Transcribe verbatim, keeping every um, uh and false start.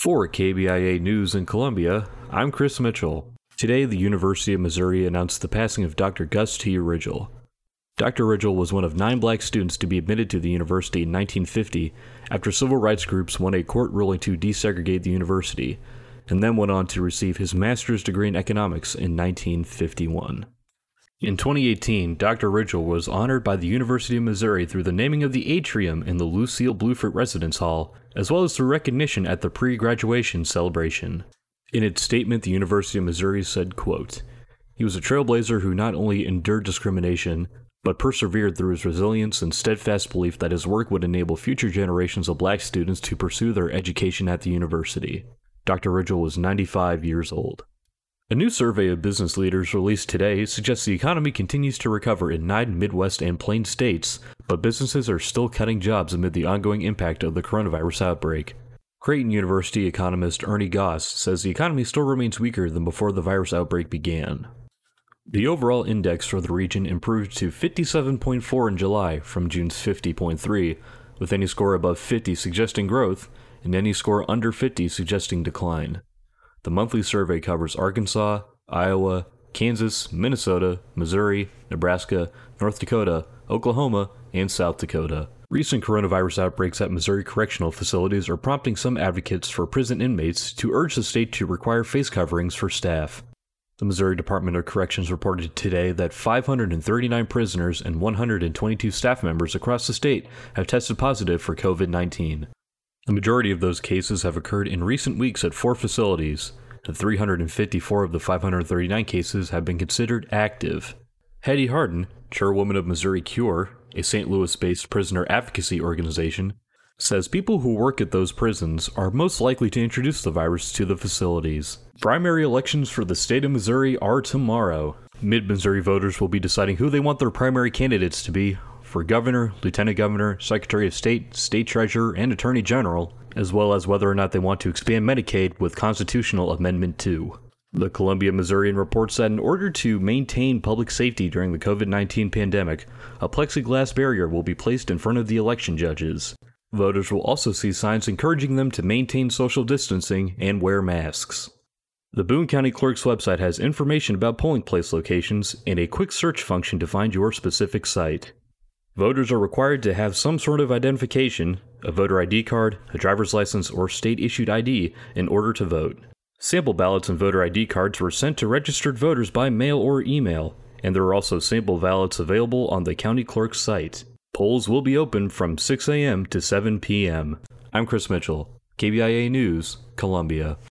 For K B I A News in Columbia, I'm Chris Mitchell. Today, the University of Missouri announced the passing of Doctor Gus T. Ridgel. Doctor Ridgel was one of nine black students to be admitted to the university in nineteen fifty after civil rights groups won a court ruling to desegregate the university, and then went on to receive his master's degree in economics in nineteen fifty-one. In twenty eighteen, Doctor Ridgel was honored by the University of Missouri through the naming of the atrium in the Lucille Bluford Residence Hall, as well as through recognition at the pre-graduation celebration. In its statement, the University of Missouri said, quote, "He was a trailblazer who not only endured discrimination, but persevered through his resilience and steadfast belief that his work would enable future generations of black students to pursue their education at the university." Doctor Ridgel was ninety-five years old. A new survey of business leaders released today suggests the economy continues to recover in nine Midwest and Plain states, but businesses are still cutting jobs amid the ongoing impact of the coronavirus outbreak. Creighton University economist Ernie Goss says the economy still remains weaker than before the virus outbreak began. The overall index for the region improved to fifty-seven point four in July from June's fifty point three, with any score above fifty suggesting growth and any score under fifty suggesting decline. The monthly survey covers Arkansas, Iowa, Kansas, Minnesota, Missouri, Nebraska, North Dakota, Oklahoma, and South Dakota. Recent coronavirus outbreaks at Missouri correctional facilities are prompting some advocates for prison inmates to urge the state to require face coverings for staff. The Missouri Department of Corrections reported today that five hundred thirty-nine prisoners and one hundred twenty-two staff members across the state have tested positive for covid nineteen. The majority of those cases have occurred in recent weeks at four facilities, and three hundred fifty-four of the five hundred thirty-nine cases have been considered active. Hetty Harden, chairwoman of Missouri Cure, a Saint Louis-based prisoner advocacy organization, says people who work at those prisons are most likely to introduce the virus to the facilities. Primary elections for the state of Missouri are tomorrow. Mid-Missouri voters will be deciding who they want their primary candidates to be for governor, lieutenant governor, secretary of state, state treasurer, and attorney general, as well as whether or not they want to expand Medicaid with Constitutional Amendment two. The Columbia Missourian reports that in order to maintain public safety during the covid nineteen pandemic, a plexiglass barrier will be placed in front of the election judges. Voters will also see signs encouraging them to maintain social distancing and wear masks. The Boone County Clerk's website has information about polling place locations and a quick search function to find your specific site. Voters are required to have some sort of identification, a voter I D card, a driver's license, or state-issued I D in order to vote. Sample ballots and voter I D cards were sent to registered voters by mail or email, and there are also sample ballots available on the county clerk's site. Polls will be open from six a.m. to seven p.m. I'm Chris Mitchell, K B I A News, Columbia.